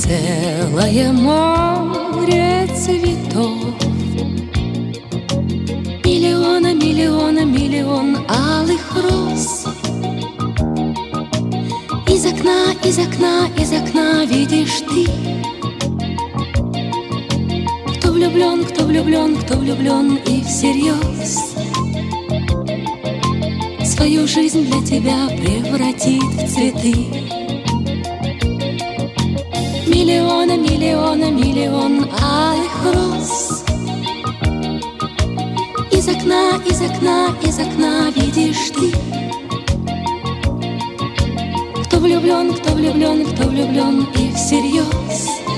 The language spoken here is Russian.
целое море цветов. Миллион алых роз. Из окна видишь ты. Кто влюблен и всерьез свою жизнь для тебя превратит в цветы. Миллион алых роз. Из окна видишь ты. Кто влюблен и всерьез